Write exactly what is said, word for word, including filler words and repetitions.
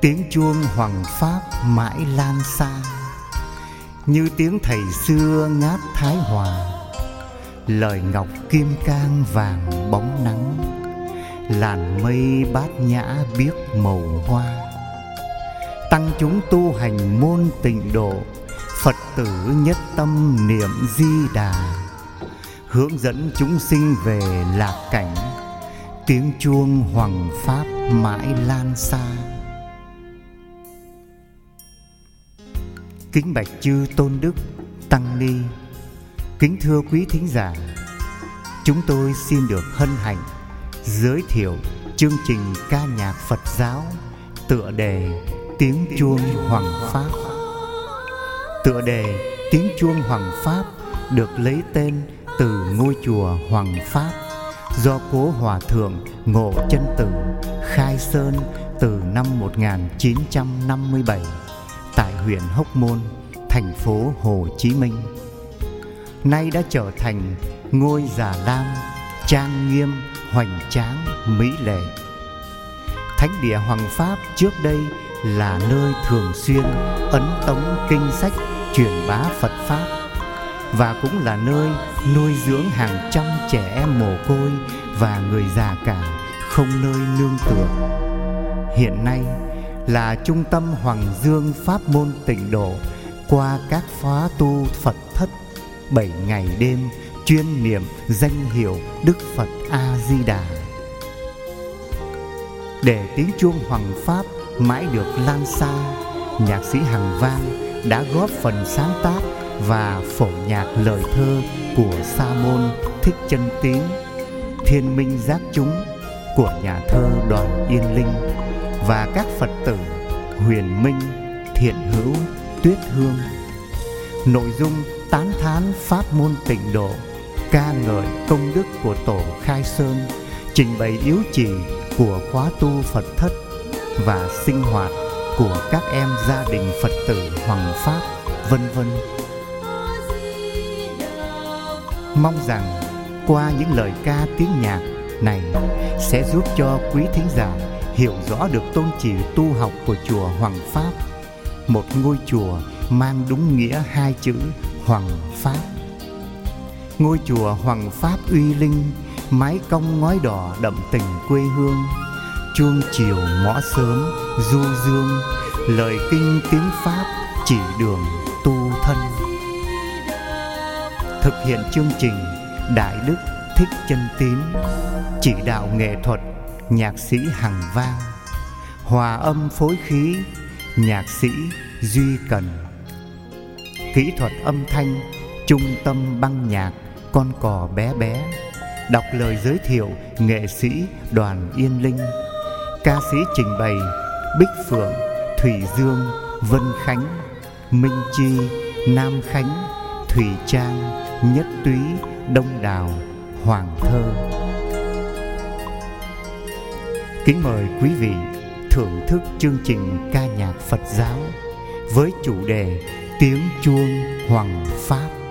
Tiếng chuông hoằng pháp mãi lan xa, như tiếng thầy xưa ngát thái hòa. Lời ngọc kim cang vàng bóng nắng, làn mây bát nhã biếc màu hoa. Tăng chúng tu hành môn tịnh độ, Phật tử nhất tâm niệm Di Đà. Hướng dẫn chúng sinh về lạc cảnh, tiếng chuông hoằng pháp mãi lan xa. Kính bạch chư tôn đức tăng ni, kính thưa quý thính giả, chúng tôi xin được hân hạnh giới thiệu chương trình ca nhạc Phật giáo tựa đề Tiếng chuông hoằng pháp. Tựa đề Tiếng chuông hoằng pháp được lấy tên từ ngôi chùa Hoằng Pháp do cố hòa thượng Ngộ Chân Tử khai sơn từ năm một nghìn chín trăm năm mươi bảy tại huyện Hóc Môn, thành phố Hồ Chí Minh. Nay đã trở thành ngôi Già Lam trang nghiêm, hoành tráng, mỹ lệ. Thánh địa Hoằng Pháp trước đây là nơi thường xuyên ấn tống kinh sách truyền bá Phật Pháp, và cũng là nơi nuôi dưỡng hàng trăm trẻ em mồ côi và người già cả không nơi nương tựa. Hiện nay là trung tâm Hoàng Dương pháp môn tịnh độ, qua các khóa tu Phật thất bảy ngày đêm chuyên niệm danh hiệu Đức Phật A Di Đà. Để tiếng chuông hoằng pháp mãi được lan xa, nhạc sĩ Hằng Vang đã góp phần sáng tác và phổ nhạc lời thơ của Sa môn Thích Chân Tín, Thiên Minh Giác Chúng của nhà thơ Đoàn Yên Linh, và các Phật tử Huyền Minh, Thiện Hữu, Tuyết Hương. Nội dung tán thán pháp môn tịnh độ, ca ngợi công đức của tổ khai sơn, trình bày yếu chỉ của khóa tu Phật thất và sinh hoạt của các em gia đình Phật tử Hoằng Pháp, vân vân. Mong rằng qua những lời ca tiếng nhạc này sẽ giúp cho quý thính giả hiểu rõ được tôn chỉ tu học của chùa Hoằng Pháp, một ngôi chùa mang đúng nghĩa hai chữ Hoằng Pháp. Ngôi chùa Hoằng Pháp uy linh, mái cong ngói đỏ đậm tình quê hương, chuông chiều ngõ sớm du dương, lời kinh tiếng Pháp chỉ đường tu thân. Thực hiện chương trình Đại Đức Thích Chân Tín, chỉ đạo nghệ thuật nhạc sĩ Hằng Vang, hòa âm phối khí nhạc sĩ Duy Cần, kỹ thuật âm thanh trung tâm băng nhạc Con Cò Bé Bé, đọc lời giới thiệu nghệ sĩ Đoàn Yên Linh, ca sĩ trình bày Bích Phượng, Thủy Dương, Vân Khánh, Minh Chi, Nam Khánh, Thủy Trang, Nhất Túy, Đông Đào, Hoàng Thơ. Kính mời quý vị thưởng thức chương trình ca nhạc Phật giáo với chủ đề Tiếng chuông hoằng pháp.